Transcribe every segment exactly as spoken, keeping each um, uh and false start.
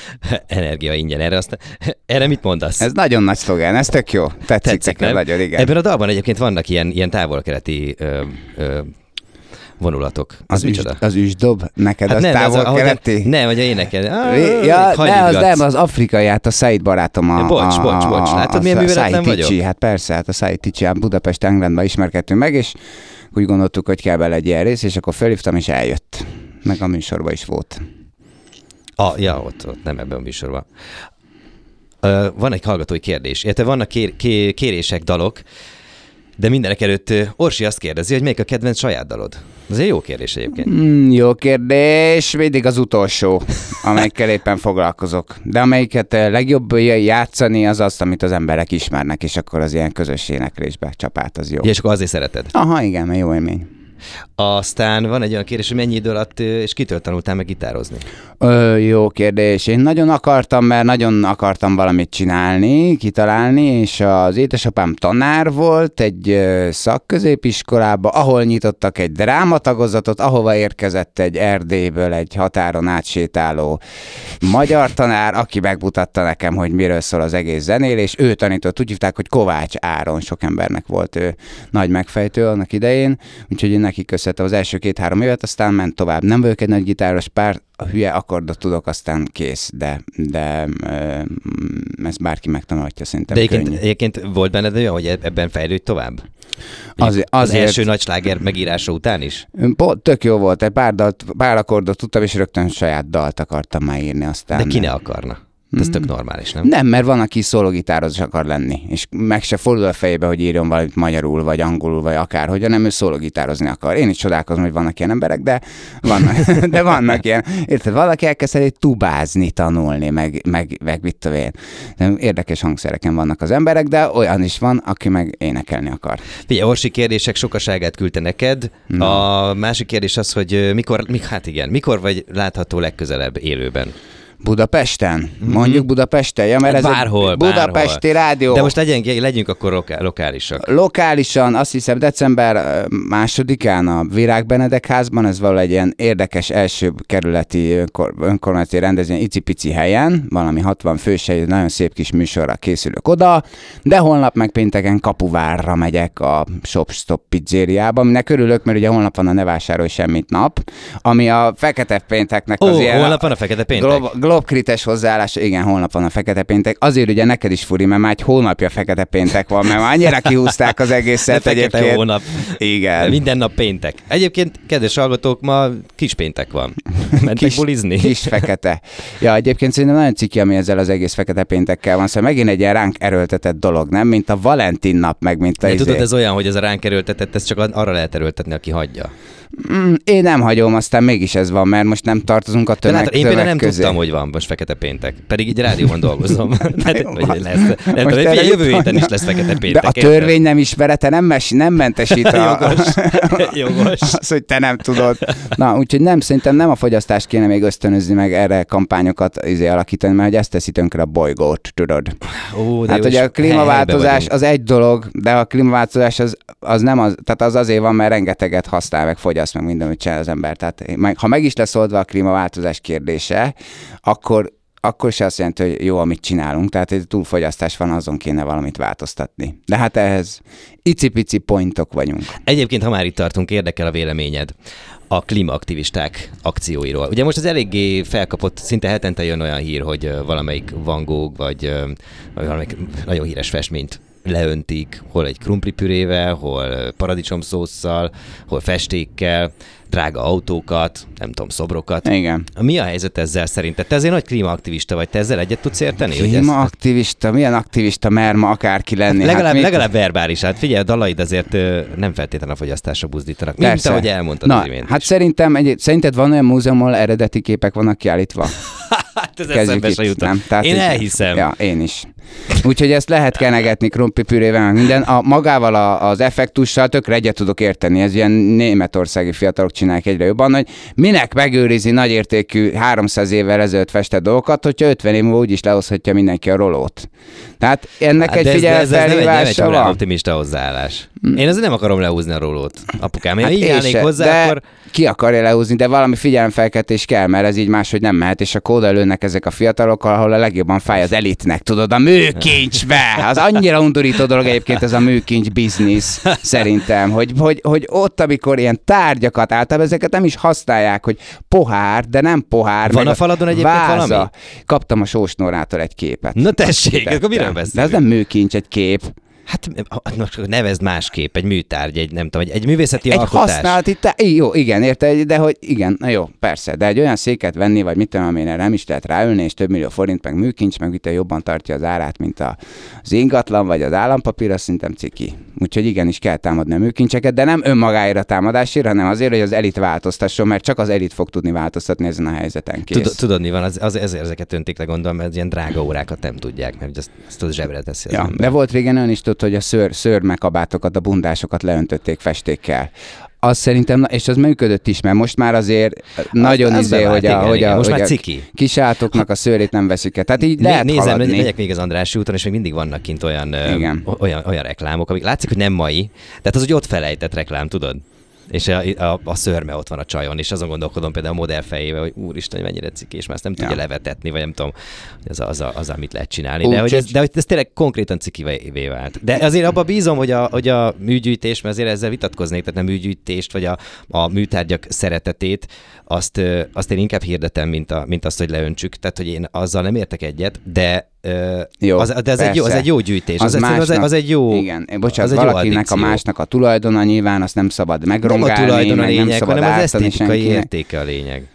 Energia ingyen. Erre, azt, erre mit mondasz? Ez nagyon nagy szlogán, ez tök jó. Tetszik, Tetszik nekem nagyon, igen. Ebben a dalban egyébként vannak ilyen, ilyen távol-keleti ö, ö, vonulatok. Az, az, üst, az üsdob? Neked hát az távol-keleti? Nem, hogy énekel. Ja, ne, az nem, az afrikai, hát a Said barátom a... Bocs, a, bocs, bocs. Látod, milyen műveletlen vagyok? Hát persze, hát a Said Ticsi, hát Budapest Englandban ismerkedtünk meg, és úgy gondoltuk, hogy kell bele egy ilyen rész, és akkor felhívtam, és eljött. Meg a műsorban is volt. Ah, ja, ott, ott nem ebben a műsorban. Uh, van egy hallgatói kérdés. Érte, vannak kér, kér, kérések, dalok, de mindenek előtt Orsi azt kérdezi, hogy melyik a kedvenc saját dalod. Ez egy jó kérdés egyébként. Mm, jó kérdés, mindig az utolsó, amelyikkel éppen foglalkozok. De amelyiket legjobb játszani, az azt, amit az emberek ismernek, és akkor az ilyen közös éneklésbe csapát, az jó. Ja, és akkor azért szereted? Aha, igen, mert jó élmény. Aztán van egy olyan kérdés, hogy mennyi idő alatt és kitől tanultál meg gitározni? Ö, jó kérdés. Én nagyon akartam, mert nagyon akartam valamit csinálni, kitalálni, és az édesapám tanár volt egy szakközépiskolában, ahol nyitottak egy drámatagozatot, ahova érkezett egy Erdélyből egy határon átsétáló magyar tanár, aki megmutatta nekem, hogy miről szól az egész zenélés. Ő tanított, úgy hívták, hogy Kovács Áron, sok embernek volt ő nagy megfejtő annak idején, úgyhogy én neki köszönhetem az első két-három évet, aztán ment tovább. Nem vagyok egy nagy gitáros, pár a hülye akkordot tudok, aztán kész, de, de ezt bárki megtanulhatja szerintem. De egyébként, egyébként volt benned olyan, hogy ebben fejlődj tovább? Az, az első nagy sláger megírása után is? Tök jó volt, egy pár, dalt, pár akkordot tudtam, és rögtön saját dalt akartam már írni aztán. De ki ne akarna? Ez tök normális, nem? Nem, mert van, aki szólógitározós akar lenni, és meg se fordul a fejébe, hogy írjon valamit magyarul, vagy angolul, vagy akárhogy, hanem ő szólógitározni akar. Én is csodálkozom, hogy vannak ilyen emberek, de vannak, de vannak ilyen. Érted, valaki elkezd egy tubázni, tanulni, meg, meg, meg mit tudom én. Érdekes hangszereken vannak az emberek, de olyan is van, aki meg énekelni akar. Figyelj, Orsi kérdések sokaságát küldte neked. No. A másik kérdés az, hogy mikor, hát igen, mikor vagy látható legközelebb élőben? Budapesten? Mondjuk Budapesten? Ja, mert ez bárhol, egy budapesti bárhol. rádió. De most legyünk, legyünk akkor lokál, lokálisak. Lokálisan, azt hiszem december másodikán a Virág Benedek házban, ez valami egy ilyen érdekes első kerületi önkor, önkormányzati rendezvény, icipici helyen, valami hatvan fős, egy nagyon szép kis műsorra készülök oda, de holnap meg pénteken Kapuvárra megyek a Shop Stop pizzériába, aminek örülök, mert ugye holnap van a Ne vásárolj semmit nap, ami a fekete pénteknek az Ó, ilyen... holnap van a fekete péntek? Glob- Globkrites hozzáállás, igen, holnap van a fekete péntek. Azért ugye neked is furi, mert már egy hónapja fekete péntek van, mert már annyira kihúzták az egészet de egyébként. Fekete hónap. Igen. De minden nap péntek. Egyébként, kedves hallgatók, ma kis péntek van. Mentek kis, bulizni? Kis fekete. Ja, egyébként szerintem nagyon ciki, ami ezzel az egész fekete péntekkel van. Szóval megint egy ilyen ránk erőltetett dolog, nem? Mint a Valentin nap, meg mint a... De tudod, ez olyan, hogy ez a ránk erőltetett, ez csak arra lehet erőltetni, aki hagyja. Mm, én nem hagyom, aztán mégis ez van, mert most nem tartozunk a tömeg, látod, én például nem közé. tudtam, hogy van most fekete péntek. Pedig egy rádióban dolgozom. Tehát, jó, vagy lesz. Nem tudom, hogy jövő héten is lesz fekete péntek. De a törvény nem ismerete nem, mes, nem mentesít a... Jogos. Jogos. Az, hogy te nem tudod. Na, úgyhogy nem, szerintem nem a fogyasztást kéne még ösztönözni, meg erre kampányokat izé alakítani, mert hogy ezt teszi tönkre a bolygót, tudod. Ó, hát ugye a klímaváltozás az egy dolog, de a klímaváltozás az, az nem az, tehát az azért van, mert rengeteget használ, meg fogyaszt, meg minden, amit csinál az ember. Tehát ha meg is lesz oldva a klímaváltozás kérdése, akkor akkor se azt jelenti, hogy jó, amit csinálunk, tehát egy túlfogyasztás van, azon kéne valamit változtatni. De hát ehhez icipici pointok vagyunk. Egyébként, ha már itt tartunk, érdekel a véleményed a klímaaktivisták akcióiról. Ugye most az eléggé felkapott, szinte hetente jön olyan hír, hogy valamelyik Van Gogh, vagy, vagy valamelyik nagyon híres festményt leöntik, hol egy krumplipürével, hol paradicsomszósszal, hol festékkel, drága autókat, nem tudom, szobrokat. Igen. Mi a helyzet ezzel szerinted? Te azért nagy klímaaktivista vagy, te ezzel egyet tudsz érteni? Klímaaktivista? Milyen aktivista mer ma akárki lenni? Legalább, hát legalább verbális. Hát figyelj, a dalaid azért nem feltétlenül a fogyasztásra buzdítanak. Mint persze. ahogy elmondtad. Na, hát szerintem, egy, szerinted van olyan múzeum, ahol eredeti képek vannak kiállítva? Hát ez eszembe se jutott. Én elhiszem. Ja, én is. Úgyhogy ezt lehet kenegetni krumplipürével, meg minden. A, magával a, az effektussal tökre egyet tudok érteni. Ez ilyen németországi fiatalok csinálják egyre jobban, hogy minek megőrizi nagyértékű háromszáz évvel ezelőtt festett dolgokat, hogyha ötven év múlva úgyis lehozhatja mindenki a rolót. Tehát ennek hát egy figyelfelhívása van. Ez nem egy optimista hozzáállás. Én azért nem akarom lehúzni a rólót, apukám. Én hát így állnék hozzá, de akkor... ki akarja lehúzni, de valami figyelemfelkeltés kell, mert ez így máshogy nem mehet, és a kóda lőnek ezek a fiatalokkal, ahol a legjobban fáj az elitnek, tudod, a műkincsbe! Az annyira undorító dolog egyébként ez a műkincs biznisz, szerintem, hogy, hogy, hogy ott, amikor ilyen tárgyakat, általában ezeket nem is használják, hogy pohár, de nem pohár. Van a faladon egyébként váza. Valami? Kaptam a Sós Nórától egy képet. Na tessék, akkor miről beszélünk? De ez nem műkincs, egy kép. Hát nevezd másképp, egy műtárgy, egy nem tudom, egy, egy művészeti egy alkotás. Egy használati tá- jó, igen, érted, de hogy igen, na jó, persze, de egy olyan széket venni, vagy mit tudom, amire nem is lehet ráülni, és több millió forint, meg műkincs, meg mit jobban tartja az árát, mint a, az ingatlan, vagy az állampapír, azt szerintem ciki. Úgyhogy igenis kell támadni a műkincseket, de nem önmagáért a támadásért, hanem azért, hogy az elit változtasson, mert csak az elit fog tudni változtatni ezen a helyzeten. Kész. Tudod, mi van, az, az, ezért ezeket öntik le, gondolom, mert ilyen drága órákat nem tudják, mert azt, azt az zsebre teszi. Ja, de volt régen olyan is, tudod, hogy a szőr, szőrmekabátokat, a bundásokat leöntötték festékkel. Az szerintem, és az működött is, mert most már azért nagyon az, izé, az hogy, a, hogy, a, most hogy már a kisáltoknak a szőrét nem veszik el. Tehát így lehet Nézem, haladni. megyek még az Andrássy úton, és még mindig vannak kint olyan, olyan, olyan reklámok, amik látszik, hogy nem mai, tehát az, hogy ott felejtett reklám, tudod? És a, a, a szörme ott van a csajon, és azon gondolkodom például a modell fejével, hogy úristen, hogy mennyire ciki, és már ezt nem tudja ja. levetetni, vagy nem tudom, hogy az, az, az, amit lehet csinálni. Úgy, de, hogy ez, de hogy ez tényleg konkrétan cikivé vált. De azért abban bízom, hogy a, hogy a műgyűjtés, mert azért ezzel vitatkoznék, tehát a műgyűjtést, vagy a, a műtárgyak szeretetét, azt, azt én inkább hirdetem, mint, a, mint azt, hogy leöntsük. Tehát, hogy én azzal nem értek egyet, de jó, az, de ez egy, jó, az egy jó gyűjtés. Az, az, másnak, az, az egy jó. Igen, bocsánat, valakinek a másnak a tulajdona nyilván azt nem szabad megrongálni, nem a tulajdon a lényeg, nem szabad hanem az esztétikai senkinek. értéke a lényeg.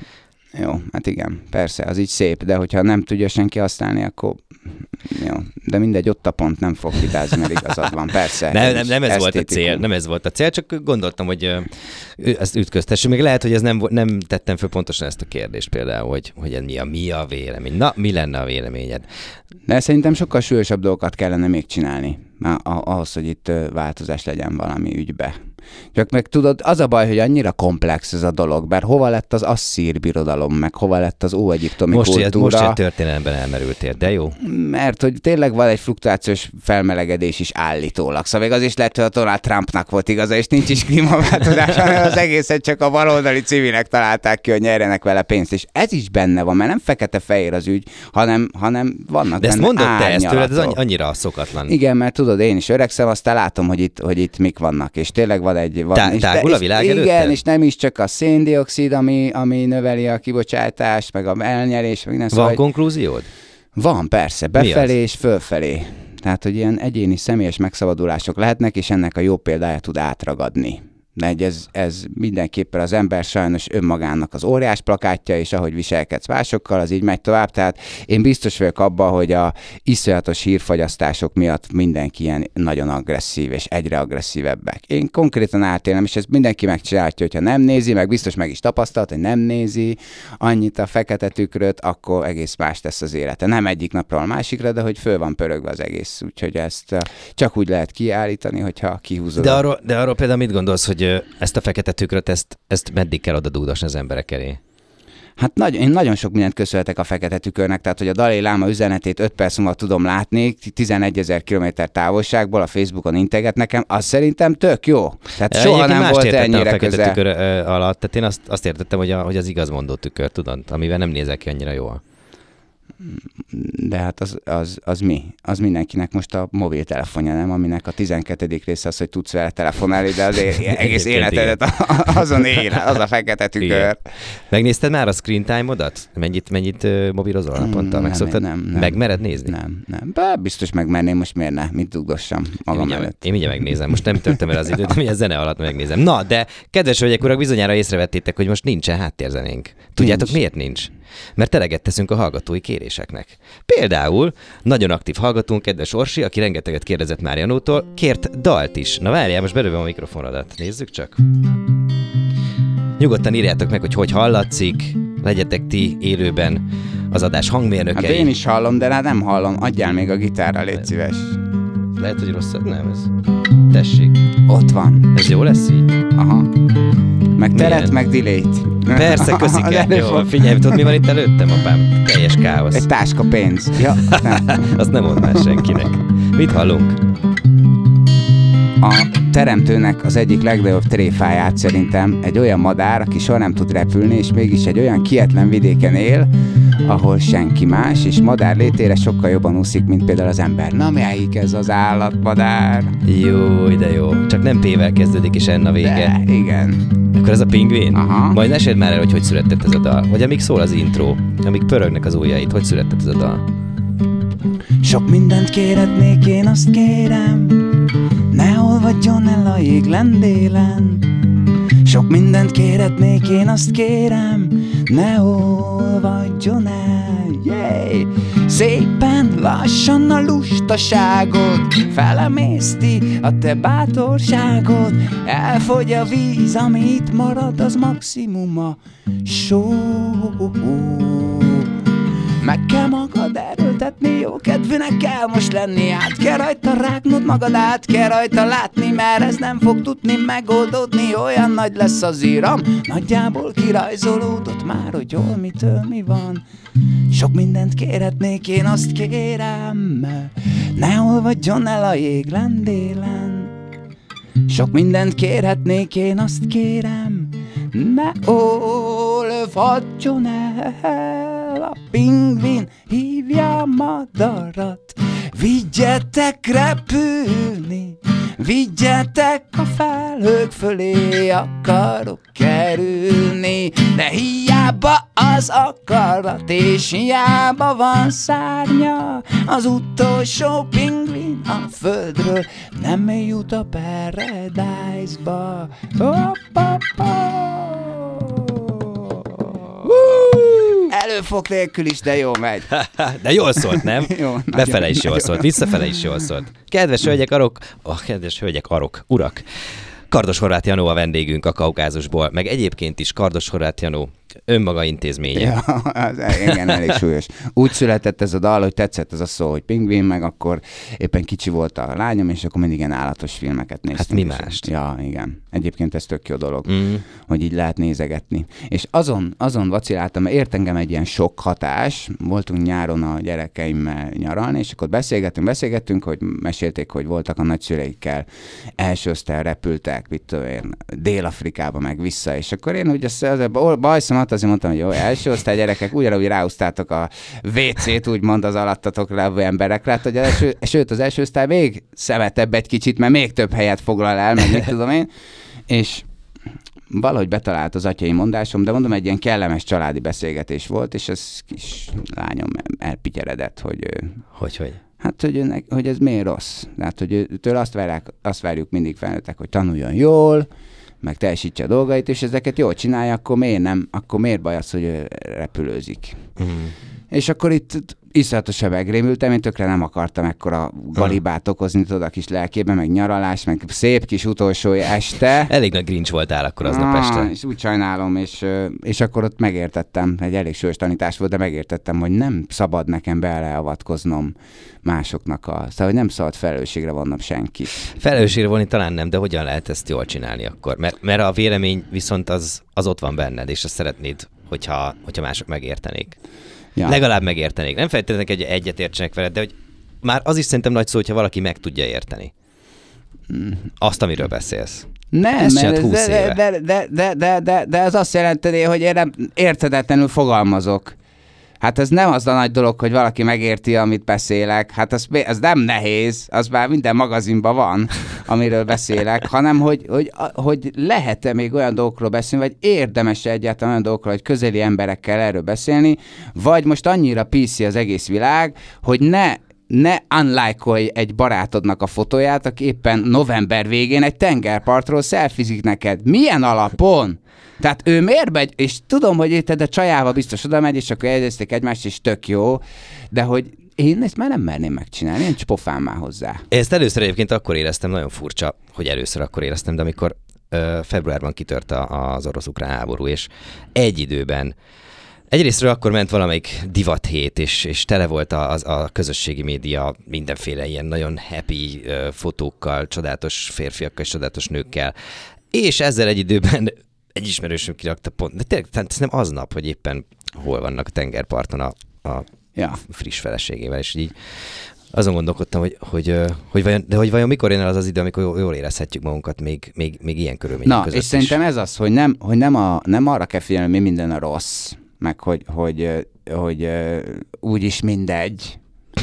Jó, hát igen, persze, az így szép, de hogyha nem tudja senki használni, akkor jó. De mindegy, ott a pont, nem fog vitázni, mert igazad van, persze. Nem, nem, nem ez volt a cél, nem ez volt a cél, csak gondoltam, hogy ezt ütköztessük. Még lehet, hogy ez nem, nem tettem föl pontosan ezt a kérdést például, hogy, hogy mi a, mi a vélemény. Na, mi lenne a véleményed? De szerintem sokkal súlyosabb dolgokat kellene még csinálni, ahhoz, hogy itt változás legyen valami ügybe. Csak meg tudod, az a baj, hogy annyira komplex ez a dolog, bár hova lett az asszír birodalom, meg hova lett az óegyiptomi most kultúra. Most ilyen történelemben elmerültél, de jó. Mert hogy tényleg van egy fluktuációs felmelegedés is állítólag. Szóval még az is lehet, hogy a Donald Trumpnak volt igaza, és nincs is klímaváltozás, hanem az egészet csak a baloldali civilek találták ki, hogy nyerjenek vele pénzt. És ez is benne van, mert nem fekete-fehér az ügy, hanem, hanem vannak de benne ezt mondod te, ezt tőled, ez árnyalatok. Annyira szokatlan. Igen, mert tudod, én is öregszem, aztán látom, hogy itt, hogy itt mik vannak, és tényleg van egy... Van, Tá- tágul a világ igen, előtted? és nem is csak a széndioxid, ami, ami növeli a kibocsátást, meg a elnyelés, meg minden. Van szóval, konklúziód? Van, persze, befelé és fölfelé. Tehát, hogy ilyen egyéni személyes megszabadulások lehetnek, és ennek a jó példáját tud átragadni. De ez, ez mindenképpen az ember sajnos önmagának az óriás plakátja, és ahogy viselkedsz másokkal, az így megy tovább. Tehát én biztos vagyok abban, hogy a iszonyatos hírfagyasztások miatt mindenki ilyen nagyon agresszív, és egyre agresszívebbek. Én konkrétan átélem, és ezt mindenki megcsinálhatja, hogyha nem nézi, meg biztos meg is tapasztalt, hogy nem nézi annyit a fekete tükröt, akkor egész más tesz az élete. Nem egyik napról a másikra, de hogy föl van pörögve az egész. Úgyhogy ezt csak úgy lehet kiállítani, hogyha kihúzod. De arról, de arról például mit gondolsz, hogy ezt a fekete tükröt, ezt, ezt meddig kell oda dúdosni az emberek elé? Hát nagy, én nagyon sok mindent köszönhetek a fekete tükörnek, tehát hogy a Dalai Láma üzenetét öt perc múlva tudom látni, tizenegyezer kilométer távolságból a Facebookon integet nekem, az szerintem tök jó. Tehát soha nem volt ennyire a fekete közel. tükör alatt, tehát én azt, azt értettem, hogy, a, hogy az igazmondó tükör, tudod, amivel nem nézek ki annyira jól. De hát az, az, az mi? Az mindenkinek most a mobiltelefonja, nem? Aminek a tizenkettedik része az, hogy tudsz vele telefonálni, de az egész életedet azon él, az a fekete tükör. Igen. Megnézted már a screen time-odat? Mennyit, mennyit uh, mobilozol naponta? Nem, nem, nem, nem. Megmered nézni? Nem, nem. Bár biztos megmerném, most miért ne? Mit dugdossam magam én előtt? Én mindjárt megnézem. Most nem törtem el az időt, de mindjárt zene alatt megnézem. Na, de kedves hölgyek, urak, bizonyára észrevettétek, hogy most nincsen háttérzenénk. Tudjátok, nincs. Miért nincs? Mert eleget teszünk a hallgatói kéréseknek. Például nagyon aktív hallgatónk, kedves Orsi, aki rengeteget kérdezett Márianótól, kért dalt is. Na várjál, most belőlem a mikrofonodat. Nézzük csak. Nyugodtan írjátok meg, hogy hogy hallatszik, legyetek ti élőben az adás hangmérnökei. Hát én is hallom, de hát nem hallom. Adjál még a gitárra, légy szíves. Lehet, hogy rosszat, nem ez. Tessék. Ott van. Ez jó lesz így? Aha. Meg teret, Milyen? meg delay-t. Persze, köszike. Jó, figyelj, tudod, mi van itt előttem, apám? Teljes káosz. Egy táska pénz. Ja, nem. Azt nem mondd már senkinek. Mit hallunk? A teremtőnek az egyik legnagyobb tréfáját szerintem egy olyan madár, aki soha nem tud repülni, és mégis egy olyan kietlen vidéken él, ahol senki más, és madár létére sokkal jobban úszik, mint például az ember. Na, melyik ez az állatmadár? Jó, de jó. Csak nem P-vel kezdődik, és N a vége. De, igen. Akkor ez a pingvin? Aha. Majd meséld már el, hogy hogy született ez a dal. Vagy amíg szól az intro, amíg pörögnek az ujjaid, hogy született ez a dal? Sok mindent kérhetnék, én azt kérem, ne olvadjon el a jég lendélen. Sok mindent kérhetnék, én azt kérem, ne olvadjon el, yeah. Szépen lassan a lustaságot felemészti a te bátorságod. Elfogy a víz, amit marad, az maximum a só. Meg kell magad erőltetni, jó kedvűnek kell most lenni. Át kell rajta rágnod magad, át kell rajta látni, mert ez nem fog tudni megoldódni. Olyan nagy lesz az íram, nagyjából kirajzolódott már, hogy hol, mitől, mi van. Sok mindent kérhetnék, én azt kérem, ne olvadjon el a jég lendélen. Sok mindent kérhetnék, én azt kérem, ne olvadjon el. A pingvin hívja a madarat, vigyetek repülni, vigyetek a felhők fölé, akarok kerülni. De hiába az akarat, és hiába van szárnya, az utolsó pingvin a földről nem jut a paradise-ba. Előfog nélkül is, de jó megy. De jól szólt, nem? Jó, Befele nagyon, is jól nagyon. szólt, visszafele is jól szólt. Kedves hölgyek, arok, oh, kedves hölgyek, arok, urak. Kardos Horváth Janó a vendégünk a Kaukázusból, meg egyébként is Kardos Horváth Janó önmaga intézménye. Ja, az, igen, elég súlyos. Úgy született ez a dal, hogy tetszett ez a szó, hogy pingvin, meg akkor éppen kicsi volt a lányom, és akkor mindig ilyen állatos filmeket néztünk. Hát mi mást? Ja, igen. Egyébként ez tök jó dolog, Mm. hogy így lehet nézegetni. És azon, azon vaciláltam, mert ért engem egy ilyen sok hatás. Voltunk nyáron a gyerekeimmel nyaralni, és akkor beszélgettünk, beszélgettünk, hogy mesélték, hogy voltak a nagyszüleikkel, első osztályra repültek, mit tudom én, Dél-Afrikába meg vissza, és akkor én ugye az, az bajszomat azért mondtam, hogy jó, első osztály gyerekek, ugyanúgy ráúztátok a vé cét, úgymond az alattatok levő emberekre, hogy az első, sőt, az első osztály még szemetebb egy kicsit, mert még több helyet foglal el, meg mit tudom én, és valahogy betalált az atyai mondásom, de mondom, egy ilyen kellemes családi beszélgetés volt, és ez kis lányom elpityeredett, hogy Hogy, hogy? hát, hogy, önnek, hogy ez miért rossz. Tehát, hogy őtől azt várják, azt várjuk mindig felnőttek, hogy tanuljon jól, meg teljesítse a dolgait, és ezeket jól csinálja, akkor miért nem? Akkor miért baj az, hogy ő repülőzik? Mm. És akkor itt iszonyatosan megrémültem, én tökre nem akartam ekkora galibát okozni, tudod, a kis lelkében, meg nyaralás, meg szép kis utolsó este. Elég nagy grincs voltál akkor aznap ah, este. És úgy sajnálom, és, és akkor ott megértettem, egy elég súlyos tanítás volt, de megértettem, hogy nem szabad nekem beleavatkoznom másoknak a... Szóval, hogy nem szabad felelősségre vonnom senkit. Felelősségre vonni talán nem, de hogyan lehet ezt jól csinálni akkor? Mert, mert a vélemény viszont az, az ott van benned, és azt szeretnéd, hogyha, hogyha mások megértenék. Ja. Legalább megértenék. Nem feltétlenül, hogy egyet értsenek veled, de hogy már az is szerintem nagy szó, hogyha valaki meg tudja érteni. Azt, amiről beszélsz. Nem, Ezt mert húsz de, éve. de, de, de, de, de, de ez azt jelenteni, hogy én nem érthetetlenül fogalmazok. Hát ez nem az a nagy dolog, hogy valaki megérti, amit beszélek. Hát ez, ez nem nehéz, az már minden magazinban van, amiről beszélek, hanem hogy, hogy, hogy lehet-e még olyan dolgokról beszélni, vagy érdemes egyáltalán olyan dolgokról, hogy közeli emberekkel erről beszélni, vagy most annyira pé cé az egész világ, hogy ne ne unlike-olj egy barátodnak a fotóját, aki éppen november végén egy tengerpartról szelfizik neked. Milyen alapon? Tehát ő miért megy, és tudom, hogy itt a csajával biztos oda megy, és akkor jegyezték egymást, és tök jó, de hogy én ezt már nem merném megcsinálni, én csapofám már hozzá. Ezt először egyébként akkor éreztem, nagyon furcsa, hogy először akkor éreztem, de amikor ö, februárban kitört a, az orosz-ukrán háború, és egy időben Egyrésztről akkor ment valamelyik divathét, és, és tele volt a, a, a közösségi média mindenféle ilyen nagyon happy uh, fotókkal, csodálatos férfiakkal és csodálatos nőkkel. És ezzel egy időben egy ismerősöm kirakta pont, de tényleg szerintem aznap, hogy éppen hol vannak a tengerparton a, a ja. friss feleségével, és így azon gondolkodtam, hogy, hogy, hogy vajon, de hogy vajon mikor jön el az az idő, amikor jól érezhetjük magunkat még, még, még ilyen körülmények Na, között és szerintem ez az, hogy nem, hogy nem, a, nem arra kell figyelni, mi minden a rossz, meg hogy, hogy, hogy, hogy úgyis mindegy.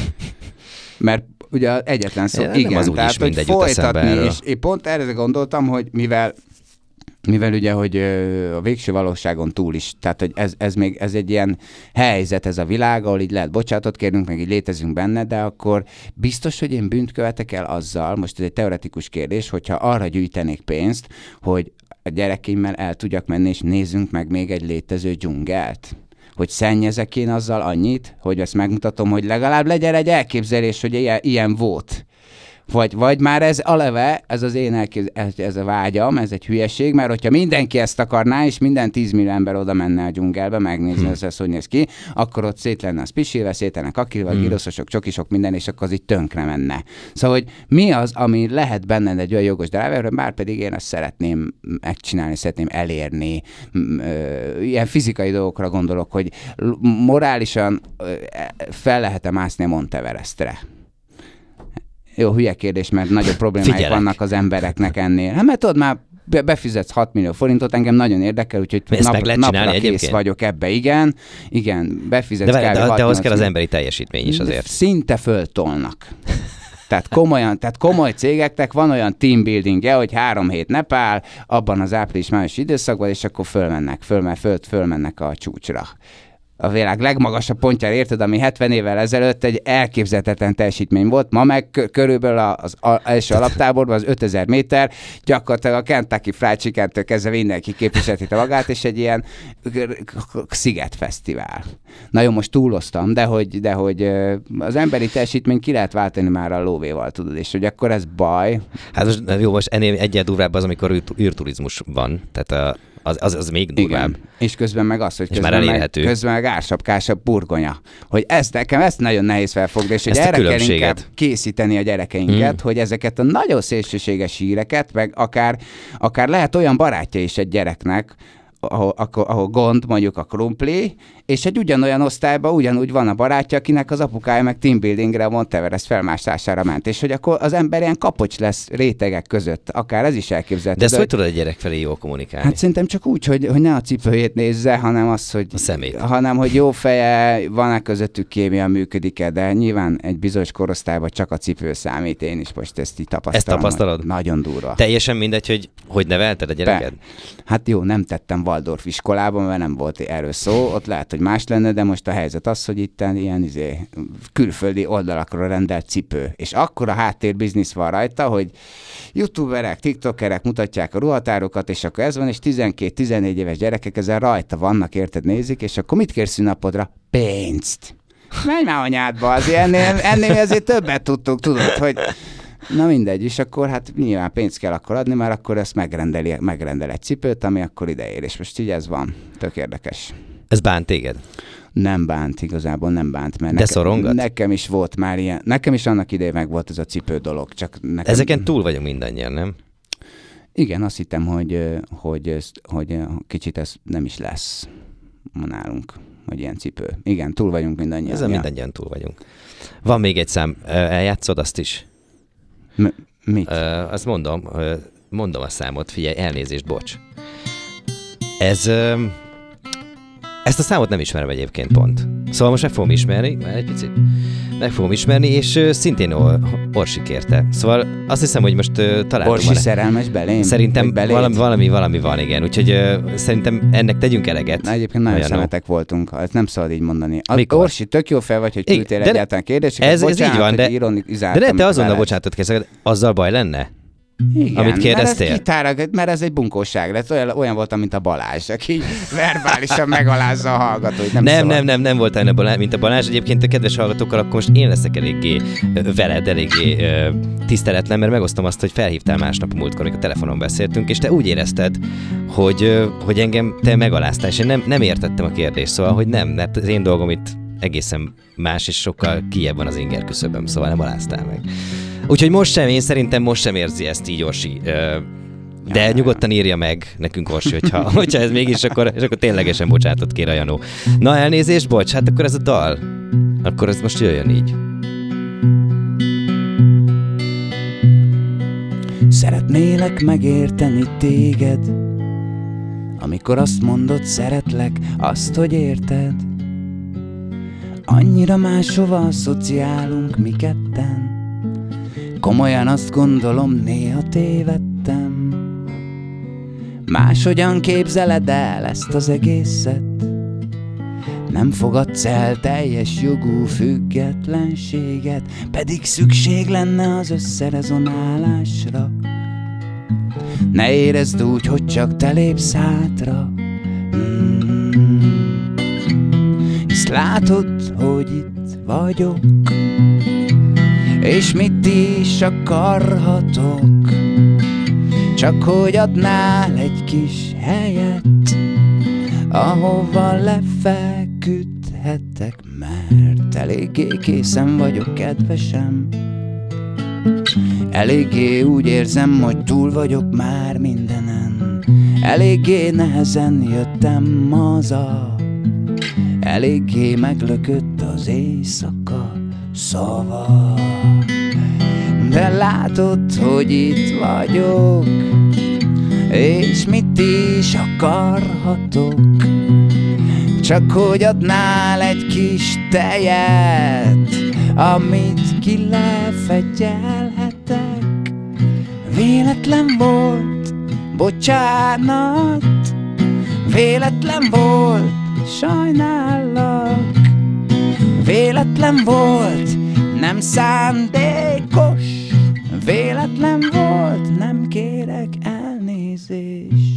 Mert ugye egyetlen szó, ja, igen, az tehát hogy folytatni, és én pont erre gondoltam, hogy mivel Mivel ugye, hogy a végső valóságon túl is, tehát hogy ez, ez még ez egy ilyen helyzet, ez a világ, ahol így lehet bocsánatot kérnünk, meg így létezünk benne, de akkor biztos, hogy én bűnt követek el azzal, most ez egy teoretikus kérdés, hogyha arra gyűjtenék pénzt, hogy a gyerekeimmel el tudjak menni, és nézzünk meg még egy létező dzsungelt. Hogy szennyezek én azzal annyit, hogy ezt megmutatom, hogy legalább legyen egy elképzelés, hogy ilyen, ilyen volt. Vagy, vagy már ez aleve, ez az én elképzelés, ez a vágyam, ez egy hülyeség, mert hogyha mindenki ezt akarná, és minden tízmillió ember oda menne a dzsungelbe, megnézni, hmm. ez, ez hogy néz ki, akkor ott szét lenne az pisilve, szét lenne kakilva, hmm. giroszosok, csokisok, minden, és akkor az így tönkre menne. Szóval, hogy mi az, ami lehet benned egy olyan jogos driver, bár pedig én ezt szeretném megcsinálni, szeretném elérni. Ilyen fizikai dolgokra gondolok, hogy morálisan fel lehet-e mászni a Monteverestre. Jó, hülye kérdés, mert nagyobb problémáik Figyelek. vannak az embereknek ennél. Hát mert tudod, már befizetsz hat millió forintot, engem nagyon érdekel, úgyhogy nap, napra kész egyébként? vagyok ebbe, igen. Igen, befizetsz de, kell. De, de ahhoz kell az emberi teljesítmény is azért. Szinte föltolnak. Tehát, komolyan, tehát komoly cégeknek van olyan team buildingje, hogy három hét Nepál, abban az április-május időszakban, és akkor fölmennek, fölmen, föl, fölmennek a csúcsra. A világ legmagasabb pontjára, érted, ami hetven évvel ezelőtt egy elképzelhetetlen teljesítmény volt, ma meg körülbelül az első alaptáborban az ötezer méter, gyakorlatilag a Kentucky Fried Chicken-től kezdve mindenki képviselheti magát, és egy ilyen szigetfesztivál. Na jó, most túloztam, de hogy, de hogy az emberi teljesítmény ki lehet váltani már a lóvéval, tudod, és hogy akkor ez baj. Hát most, jó, most ennél egyel durvább az, amikor űrturizmus van, tehát a Az, az, az még durvább. Igen. És közben meg az, hogy közben meg, közben meg ársapkásabb burgonya. Hogy ezt nekem ezt nagyon nehéz felfogni, és hogy erre kell inkább készíteni a gyerekeinket, mm. hogy ezeket a nagyon szélsőséges híreket, meg akár, akár lehet olyan barátja is egy gyereknek, ahol, ahol gond, mondjuk a krumpli, és egy ugyanolyan osztályban ugyanúgy van a barátja, akinek az apukája meg teambuildingre a Monteverest felmászására ment, és hogy akkor az ember ilyen kapocs lesz rétegek között, akár ez is elképzelhető. De ezt hogy tudod egy gyerek felé jól kommunikálni? Hát szerintem csak úgy, hogy, hogy ne a cipőjét nézze, hanem az, hogy, a szemét. hanem hogy jó feje, van-e közöttük kémia, működik-e, de nyilván egy bizonyos korosztályban csak a cipő számít, én is most ezt így tapasztalom. Ezt tapasztalod? Nagyon durva. Teljesen mindegy, hogy hogy nevelted a gyereked? Be. Hát jó, nem tettem Waldorf iskolában, mert nem volt erről szó, ott lehet, hogy más lenne, de most a helyzet az, hogy itt ilyen izé, külföldi oldalakról rendelt cipő. És akkor a háttérbiznisz van rajta, hogy youtuberek, tiktokerek mutatják a ruhatárokat, és akkor ez van, és tizenkét-tizennégy éves gyerekek ezzel rajta vannak, érted, nézik, és akkor mit kérsz szünnapodra? Pénzt! Menj már anyádba, azért ennél, ennél ezért többet tudtuk, tudod, hogy na mindegy, és akkor hát nyilván pénzt kell akkor adni, mert akkor ezt megrendeli, megrendel egy cipőt, ami akkor ideér, és most így ez van. Tök érdekes. Ez bánt téged? Nem bánt, igazából nem bánt, mert De nekem, szorongat? nekem is volt már ilyen, nekem is annak idején meg volt ez a cipő dolog. Csak nekem... Ezeken túl vagyunk mindannyian, nem? Igen, azt hittem, hogy, hogy, hogy kicsit ez nem is lesz nálunk, hogy ilyen cipő. Igen, túl vagyunk mindannyian. Ezen ja. mindannyian túl vagyunk. Van még egy szám, eljátszod azt is? M- mit? Uh, azt mondom, uh, mondom a számot, figyelj, elnézést, bocs. Ez, uh, ezt a számot nem ismerem egyébként pont. Szóval most meg fogom ismerni, már egy picit, meg fogom ismerni, és uh, szintén or, Orsi kérte. Szóval azt hiszem, hogy most uh, találtunk. Orsi van szerelmes belém? Szerintem valami, valami, valami van, igen. Úgyhogy uh, szerintem ennek tegyünk eleget. Na, egyébként nagyon szemetek voltunk, ezt nem szabad így mondani. Az, Orsi, tök jó fel vagy, hogy küldtél egyáltalán kérdéseket. Ez, bocsánat, ez így van, de, de, de, de te azonnal bocsánatot kezdek, azzal baj lenne? Igen, amit kérdeztél? Mert ez, kitárag, mert ez egy bunkóság lett, olyan, olyan voltam, mint a Balázs, aki verbálisan megalázza a hallgatóit. Nem, nem, nem, nem, nem voltál a Balázs, mint a Balázs. Egyébként a kedves hallgatókkal, akkor most én leszek eléggé veled, eléggé tiszteletlen, mert megosztom azt, hogy felhívtál másnap a múltkor, amikor a telefonon beszéltünk, és te úgy érezted, hogy, hogy engem te megaláztál, és én nem, nem értettem a kérdést, szóval, hogy nem, mert az én dolgom itt egészen más, és sokkal kijebb van az inger küszöböm, szóval nem aláztál meg. Úgyhogy most sem, én szerintem most sem érzi ezt így Orsi. De ja, nyugodtan írja meg nekünk, Orsi, hogyha, hogyha ez mégis, akkor, és akkor ténylegesen bocsánatot kér a Janó. Na, elnézést, bocs, hát akkor ez a dal. Akkor ez most jöjjön így. Szeretnélek megérteni téged, amikor azt mondod, szeretlek, azt, hogy érted. Annyira máshova asszociálunk mi ketten. Komolyan azt gondolom, néha tévedtem. Máshogyan képzeled el ezt az egészet. Nem fogadsz el teljes jogú függetlenséget, pedig szükség lenne az összerezonálásra. Ne érezd úgy, hogy csak te lépsz hátra. mm. Hisz látod, hogy itt vagyok, és mit is akarhatok, csak hogy adnál egy kis helyet, ahova lefeküdhetek, mert eléggé készen vagyok, kedvesem. Eléggé úgy érzem, hogy túl vagyok már mindenen. Eléggé nehezen jöttem haza, eléggé meglökött az éjszaka szava. De látod, hogy itt vagyok, és mit is akarhatok, csak hogy adnál egy kis tejet, amit ki lefegyelhetek. Véletlen volt, bocsánat, véletlen volt, sajnálok. Véletlen volt, nem szándékos, véletlen volt, nem kérek elnézést.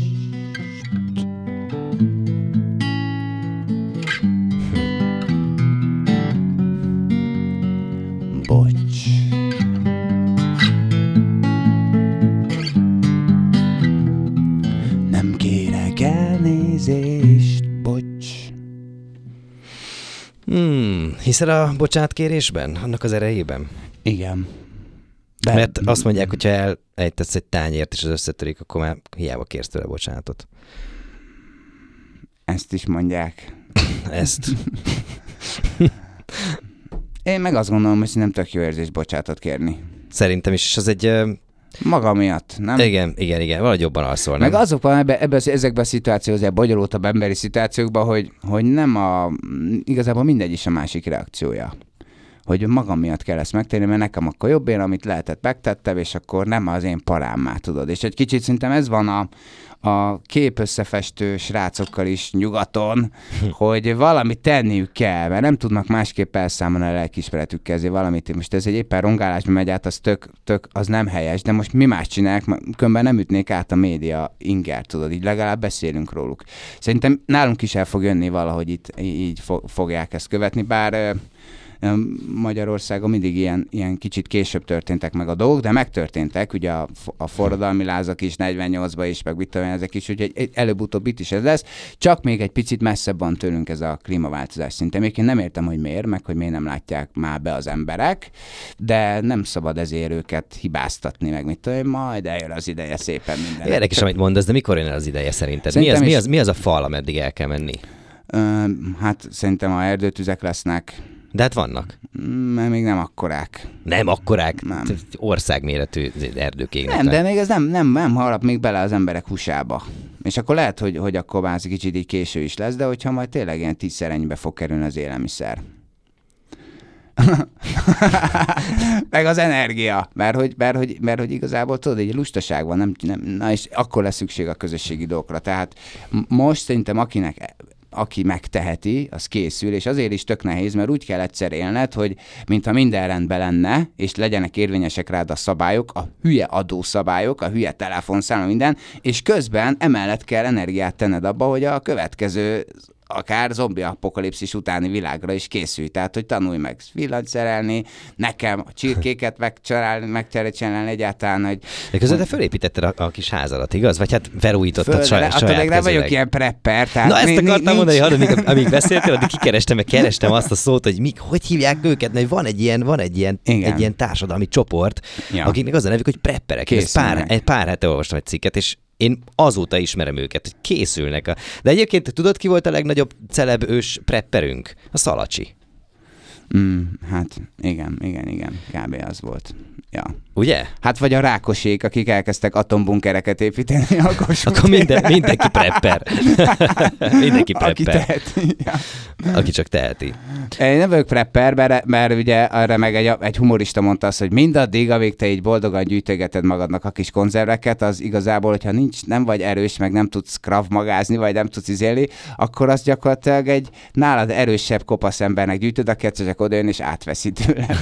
Bocs. Nem kérek elnézést, bocs. Hmm, hiszel a bocsánatkérésben? Annak az erejében? Igen. De... Mert azt mondják, hogyha elejtesz egy tányért és az összetörik, akkor már hiába kérsz tőle bocsánatot. Ezt is mondják. Ezt. Én meg azt gondolom, hogy nem tök jó érzés bocsánatot kérni. Szerintem is, és az egy... Maga miatt, nem? Igen, igen, igen, valahogy jobban alszol, nem? Meg azokban ebbe, ebbe, ezekben a szituációkban, bonyolultabb emberi szituációkban, hogy, hogy nem a... Igazából mindegy is a másik reakciója. Hogy magam miatt kell ezt megtenni, mert nekem akkor jobb, én amit lehetett megtettem, és akkor nem az én parámmá, tudod. És egy kicsit szerintem ez van a, a kép összefestő srácokkal is nyugaton, hogy valamit tenniük kell, mert nem tudnak másképp elszámolni a lelkiismeretükkel, ezért valamit. Most ez egy éppen rongálásba megy át, az tök, tök, az nem helyes, de most mi más csinálják, különben nem ütnék át a média inger, tudod, így legalább beszélünk róluk. Szerintem nálunk is el fog jönni valahogy itt, így fogják ezt követni, bár Magyarországon mindig ilyen, ilyen kicsit később történtek meg a dolgok, de megtörténtek, ugye a, a forradalmi lázak is negyvennyolcban is, meg mit tudom, ezek is, úgyhogy előbb-utóbb itt is ez lesz, csak még egy picit messzebb van tőlünk ez a klímaváltozás szinte. Még én nem értem, hogy miért, meg hogy miért nem látják már be az emberek, de nem szabad ezért őket hibáztatni, meg mit tudom, majd eljön az ideje szépen minden. Érdekes, amit mondasz, de mikor jön el az ideje szerinted? Mi az, mi, az, mi az a fal, ameddig el kell menni? Ö, hát szerintem a erdőtüzek lesznek. De hát vannak. Mert még nem akkorák. Nem akkorák? Nem. Országméretű erdők égnek. Nem, de még ez nem, nem, nem harap még bele az emberek húsába. És akkor lehet, hogy, hogy akkor már kicsit így késő is lesz, de hogyha majd tényleg ilyen tízszer ennyibe fog kerülni az élelmiszer. Meg az energia, mert hogy, mert, hogy, mert hogy igazából tudod, egy lustaság van, nem, nem, na és akkor lesz szükség a közösségi dolgokra. Tehát most szerintem akinek aki megteheti, az készül, és azért is tök nehéz, mert úgy kell egyszer élned, hogy mintha minden rendben lenne, és legyenek érvényesek rád a szabályok, a hülye adószabályok, a hülye telefonszám, minden, és közben emellett kell energiát tenned abba, hogy a következő akár zombi apokalipszis utáni világra is készülj. Tehát, hogy tanulj meg villanyt szerelni, nekem a csirkéket megcsinálni, megcsinálni egyáltalán, hogy... De közben te fölépítetted a, a kis házadat, igaz? Vagy hát felújítottad Föl, saját, saját kezileg. Nem vagyok ilyen prepper. Tehát Na, ezt nincs, akartam nincs. mondani, hogy amíg, amíg beszéltél, addig kikerestem, meg kerestem azt a szót, hogy mik, hogy hívják őket, mert van egy ilyen, van egy ilyen, egy ilyen társadalmi csoport, ja. akiknek az a nevük, hogy prepperek. Ez pár, egy pár hete olvastam egy cikket, és én azóta ismerem őket, hogy készülnek. A... De egyébként tudod, ki volt a legnagyobb celeb ős prepperünk? A Szalacsi. Mm, hát igen, igen, igen. Kb. Az volt. Ja. Ugye? Hát vagy a Rákosék, akik elkezdtek atombunkereket építeni a Kossuth Akkor minden, mindenki prepper. mindenki prepper. Aki teheti. Ja. Aki csak teheti. Én nem vagyok prepper, mert, mert ugye arra meg egy, egy humorista mondta azt, hogy mindaddig, amíg te így boldogan gyűjtögeted magadnak a kis konzerveket, az igazából, hogyha nincs, nem vagy erős, meg nem tudsz krav magázni, vagy nem tudsz izélni, akkor az gyakorlatilag egy nálad erősebb kopasz embernek gyűjtöd, aki egyszer csak odajön és átveszi tőled.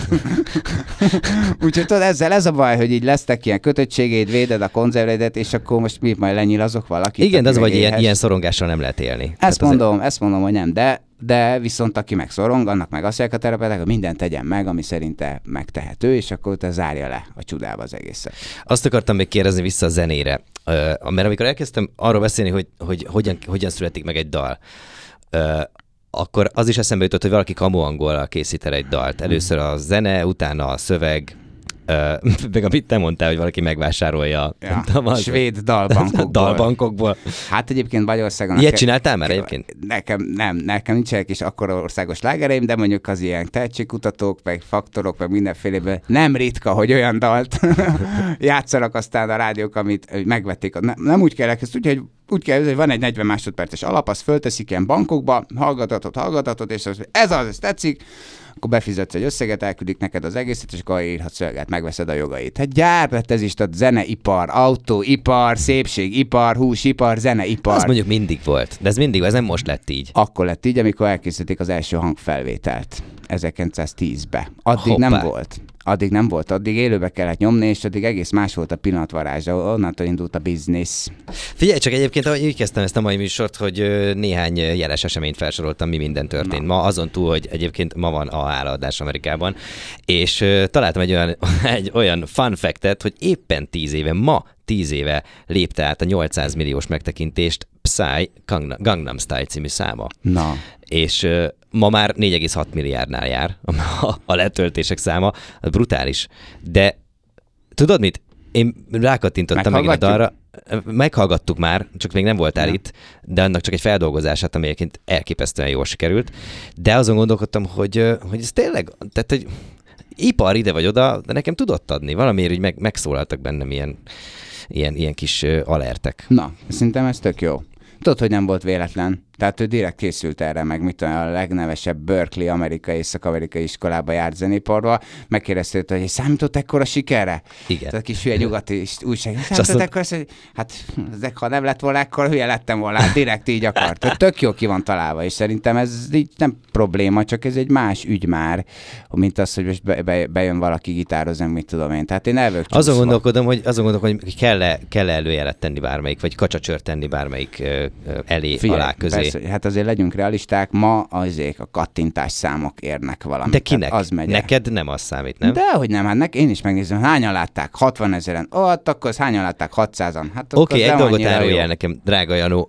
Úgyhogy tudod, ezzel ez a baj, hogy így lesznek ilyen kötöttségeid, véded a konzervédet, és akkor most mi majd lenyilazok valakit. Igen, de az vagy ilyen, ilyen szorongással nem lehet élni. Ezt mondom, azért... ezt mondom, hogy nem, de, de viszont aki megszorong, annak meg azt mondják a terapeuták, hogy mindent tegyen meg, ami szerinte megtehető, és akkor te zárja le a csodába az egészet. Azt akartam még kérdezni vissza a zenére, uh, mert amikor elkezdtem arról beszélni, hogy, hogy hogyan, hogyan születik meg egy dal, uh, akkor az is eszembe jutott, hogy valaki kamuangollal készít el egy dalt. Először a zene, utána a szöveg, Uh, meg amit te mondtál, hogy valaki megvásárolja ja, a svéd dalbankokból. dalbankokból. Hát egyébként Magyarországon... Ilyet csináltál már egyébként? Nekem nem, nekem nincsenek is akkora országos lágereim, de mondjuk az ilyen tehetségkutatók, meg faktorok, meg mindenféléből nem ritka, hogy olyan dalt játszanak aztán a rádiók, amit megvették. Nem, nem úgy kell elkezdeni, úgyhogy úgy kell, hogy van egy negyven másodperces alap, azt fölteszik ilyen bankokba, hallgatatod, hallgatatod, és az, ez az, ez tetszik, akkor befizetsz egy összeget, elküldik neked az egészet, és akkor írhatsz szöveget, megveszed a jogait. Hát gyár lett ez is, tehát zeneipar, autóipar, szépségipar, húsipar, zeneipar. Az mondjuk mindig volt, de ez mindig, ez nem most lett így. Akkor lett így, amikor elkészítették az első hangfelvételt ezerkilencszáztízbe. Addig Hoppá. nem volt. Addig nem volt, addig élőbe kellett nyomni, és addig egész más volt a pillanatvarázsa, onnantól indult a biznisz. Figyelj csak egyébként, ahogy így kezdtem ezt a mai műsort, hogy néhány jeles eseményt felsoroltam, mi minden történt. Na. Ma azon túl, hogy egyébként ma van a hálaadás Amerikában, és uh, találtam egy olyan, egy olyan fun fact-et, hogy éppen tíz éve, ma tíz éve lépte át a nyolcszáz milliós megtekintést Psy Gangnam Style című száma. Na. És uh, ma már négy egész hat milliárdnál jár a, a letöltések száma, az brutális. De tudod mit? Én rákattintottam megint a dalra, meghallgattuk már, csak még nem voltál ja. itt, de annak csak egy feldolgozását, ami egyébként elképesztően jól sikerült. De azon gondolkodtam, hogy, hogy ez tényleg, tehát hogy ipar ide vagy oda, de nekem tudott adni. Valamiért úgy meg, megszólaltak bennem ilyen, ilyen, ilyen kis alertek. Na, szerintem ez tök jó. Tudod, hogy nem volt véletlen. Tehát ő direkt készült erre, meg mit a legnevesebb Berkeley amerikai, észak-amerikai iskolába járt zenéparba. Megkérdezte, hogy számított ekkora sikerre? Igen. Tehát a kis hülye nyugati újság. Számított ekkora, hogy hát ezek, ha nem lett volna ekkora, hülye lettem volna. Hát direkt így akart. Tök jó ki van találva, és szerintem ez így nem probléma, csak ez egy más ügy már, mint az, hogy most be, be, bejön valaki gitározni, mit tudom én. Tehát én elvök csúszva. Azon gondolkodom, hogy, azon gondolkodom, hogy kell-e, kell-e előjelet tenni bármelyik, vagy kacsacsört tenni bármelyik uh, elé, Figyelj, alá, közé. Persze, hát azért legyünk realisták, ma azért a kattintás számok érnek valamit. De kinek? Az megy. Neked nem az számít, nem? Dehogy nem, hát nek, én is megnézem, hányan látták, hatvan ezeren, ó, hát akkor az hányan látták, hatszázan. Hát Oké, okay, egy dolgot árulj el nekem, drága Janó,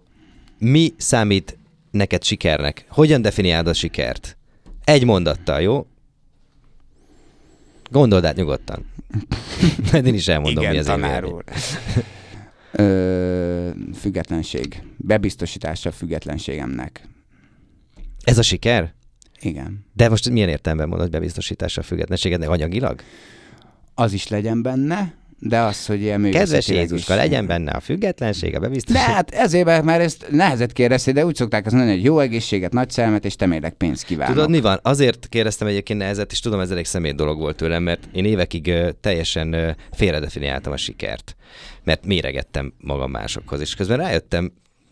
mi számít neked sikernek? Hogyan definiálod a sikert? Egy mondattal, jó? Gondold át nyugodtan. Mert én is elmondom, igen, mi az tanár úr. Ö, függetlenség. Bebiztosítása a függetlenségemnek. Ez a siker? Igen. De most milyen értelemben mondod, hogy bebiztosítása a függetlenségednek anyagilag? Az is legyen benne, de az, hogy ilyen kedves Jézuska, legyen benne a függetlenség, a bebiztosítás. De hát ezért, mert ezt nehezet kérdezni, de úgy szokták azt mondani, hogy jó egészséget, nagy szelmet, és temélek pénzt kívánok. Tudod, mi van? Azért kérdeztem egyébként nehezet, és tudom, ez elég szemét dolog volt tőlem, mert én évekig uh, teljesen uh, félredefiniáltam a sikert. Mert méregettem magam másokhoz, és közben rájöttem,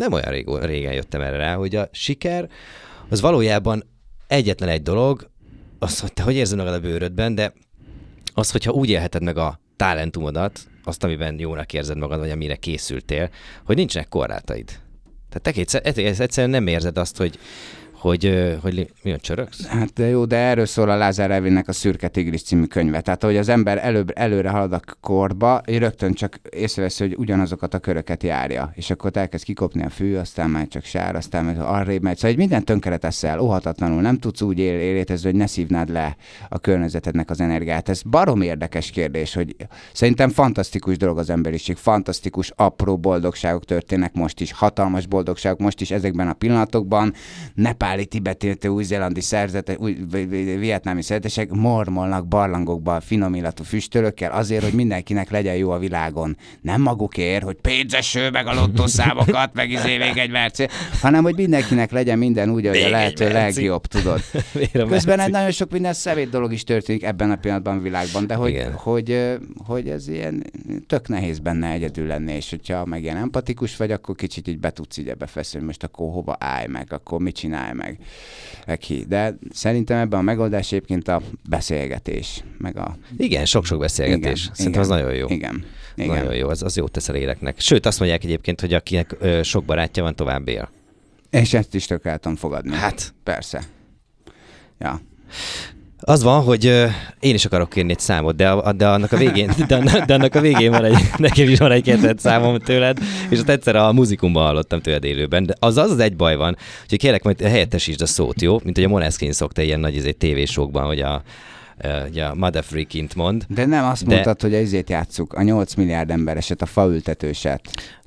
nem olyan rég, régen jöttem erre rá, hogy a siker az valójában egyetlen egy dolog, az, hogy te hogy érzed magad a bőrödben, de az, hogyha úgy élheted meg a talentumodat, azt, amiben jónak érzed magad, vagy amire készültél, hogy nincsenek korlátaid. Tehát te kétszer, egyszerűen nem érzed azt, hogy Hogy, hogy mi a csöröksz? Hát de jó, de erről szól a Lázár Ervinnek a Szürke tigris című könyve. Tehát, hogy az ember előbb, előre halad a korba, rögtön csak észrevesz, hogy ugyanazokat a köröket járja. És akkor elkezd kikopni a fű, aztán már csak sár, aztán már arrébb megy. Szóval, hogy mindent tönkre teszel, óhatatlanul. Nem tudsz úgy élétezni, hogy ne szívnád le a környezetednek az energiát. Ez barom érdekes kérdés, hogy szerintem fantasztikus dolog az emberiség. Fantasztikus, apró boldogságok történnek most is. Hatalmas boldogságok most is ezekben a pillanatokban. Nepál tibeti, új-zélandi szerzete, új, vietnámi szerzetesek mormolnak barlangokba finom illatú füstölökkel azért, hogy mindenkinek legyen jó a világon. Nem magukért, hogy pénzeső, meg a lottószámokat, meg izé még egy merci, hanem hogy mindenkinek legyen minden úgy, hogy a lehető legjobb, tudod. Közben egy nagyon sok minden szemét dolog is történik ebben a pillanatban a világban, de hogy, hogy, hogy ez ilyen tök nehéz benne egyedül lenni, és hogyha meg ilyen empatikus vagy, akkor kicsit így be tudsz így ebbe feszülni, most akkor hova állj meg, akkor mit csinálj meg. Ki. De szerintem ebben a megoldás egyébként a beszélgetés. Meg a... Igen, sok-sok beszélgetés. Igen, szerintem igen, az nagyon jó. Igen. Igen. Nagyon jó, az, az jót tesz a léleknek. Sőt, azt mondják egyébként, hogy akinek ö, sok barátja van, tovább él. És ezt is tök el tudom fogadni. Hát. Persze. Ja. Az van, hogy ö, én is akarok kérni egy számot, de, a, de, annak, a végén, de, de annak a végén van egy, nekem is van egy kedvenc számom tőled, és azt egyszer a muzikumban hallottam tőled élőben, de az az, az egy baj van, hogy kérlek, majd helyettesítsd a szót, jó? Mint hogy a Måneskin szokta ilyen nagy izé, tévésokban, hogy a, a, a motherfreakint mond. De nem azt de... mondtad, hogy ezért játsszuk, a nyolc milliárd embereset, a faültetőset.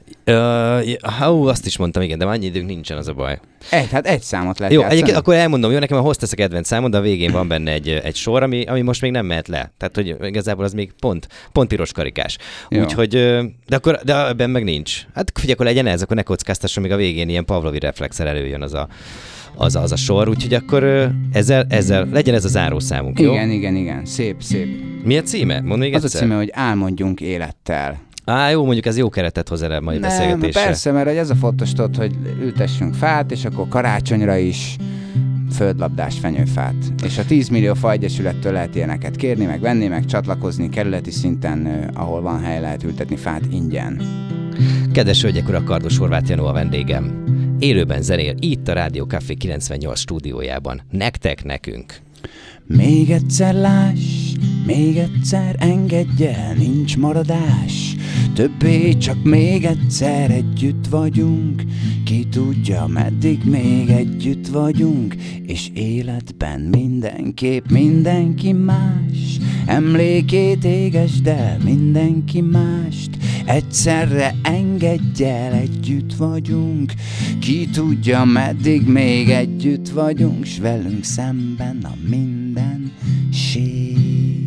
Uh, ó, azt is mondtam, igen, de annyi időnk nincsen, az a baj. Egy, hát egy számot lehet jó, játszani. Egyébként akkor elmondom, jó, nekem a hostess a kedvenc számom, de a végén van benne egy, egy sor, ami, ami most még nem mehet le. Tehát, hogy igazából az még pont, pont piros karikás. Úgyhogy, de akkor de ebben meg nincs. Hát figyelj, akkor legyen ez, akkor ne kockáztasson, még a végén ilyen Pavlovi reflexel előjön az a, az, a, az a sor. Úgyhogy akkor ezzel, ezzel legyen ez a zárószámunk, jó? Igen, igen, igen. Szép, szép. Mi a címe? Mondd még az egyszer. A címe, hogy álmodjunk élettel. Á, jó, mondjuk ez jó keretet hoz erre a mai beszélgetésre. Persze, mert ez a fontos, tudod, hogy ültessünk fát, és akkor karácsonyra is földlabdás fenyőfát. És a tíz millió faegyesülettől lehet ilyeneket kérni, meg venni, meg csatlakozni kerületi szinten, ahol van hely, lehet ültetni fát ingyen. Kedves hölgyek, urak, Kardos Horváth Jenő a vendégem. Élőben zenél itt a Rádió Café kilencvennyolc stúdiójában. Nektek, nekünk. Még egyszer láss, még egyszer engedj el, nincs maradás. Többé csak még egyszer együtt vagyunk. Ki tudja, meddig még együtt vagyunk. És életben mindenképp mindenki más. Emlékét égesd el, mindenki mást. Egyszerre engedj el, együtt vagyunk. Ki tudja, meddig még együtt vagyunk. S velünk szemben a mindenség.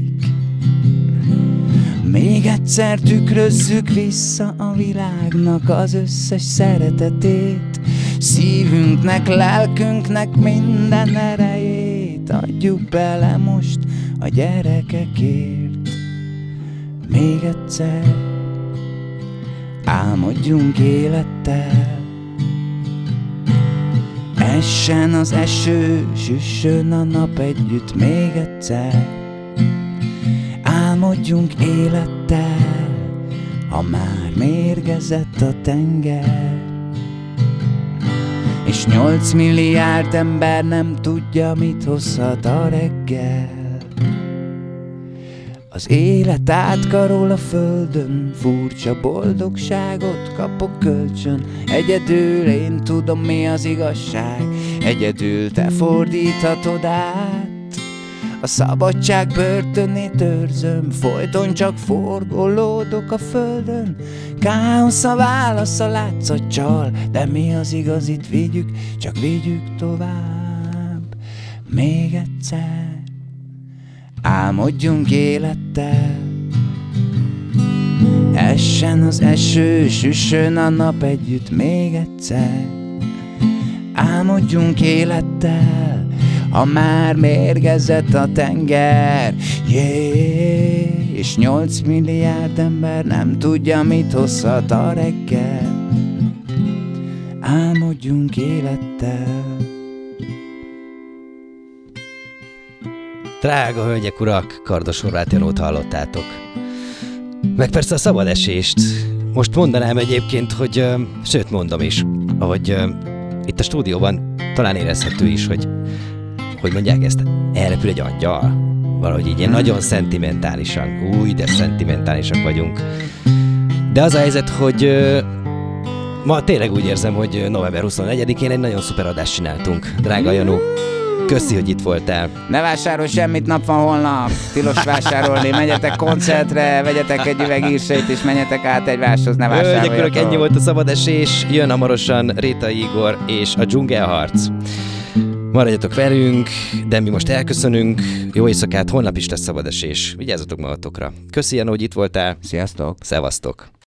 Még egyszer tükrözzük vissza a világnak az összes szeretetét. Szívünknek, lelkünknek minden erejét adjuk bele most a gyerekekért. Még egyszer álmodjunk élettel. Essen az eső, süssön a nap együtt még egyszer. Álmodjunk élettel, ha már mérgezett a tenger. És nyolc milliárd ember nem tudja, mit hozhat a reggel. Az élet átkarol a földön, furcsa boldogságot kapok kölcsön. Egyedül én tudom, mi az igazság, egyedül te fordíthatod át. A szabadság börtönét őrzöm, folyton csak forgolódok a földön. Káosz a válasz, a látszat csal, de mi az igazit vigyük, csak vigyük tovább. Még egyszer álmodjunk élettel. Essen az eső, süssön a nap együtt még egyszer. Álmodjunk élettel, ha már mérgezett a tenger. Yeah. És nyolc milliárd ember nem tudja, mit hozhat a reggel. álmodjunk élettel. Drága hölgyek, urak, Kardos Horváth Janót hallottátok. Meg persze a szabad esést. Most mondanám egyébként, hogy, uh, sőt mondom is, ahogy uh, itt a stúdióban talán érezhető is, hogy hogy mondják ezt, elrepül egy angyal. Valahogy így ilyen nagyon szentimentálisan. Új, de szentimentálisak vagyunk. De az a helyzet, hogy uh, ma tényleg úgy érzem, hogy november huszonnegyedikén egy nagyon szuper adást csináltunk. Drága Janó, köszi, hogy itt voltál. Ne vásárolj semmit, nap van holnap. Tilos vásárolni. Menjetek koncertre, vegyetek egy üveg írseit, és menjetek át egy váshoz, ne vásároljatok. Hölgyek, ennyi volt a szabad esés. Jön hamarosan Rétai Igor és a dzsungelharc. Maradjatok velünk, de mi most elköszönünk. Jó éjszakát, holnap is lesz szabad esés. Vigyázzatok magatokra. Köszi, Janó, hogy itt voltál. Sziasztok. Szevasztok.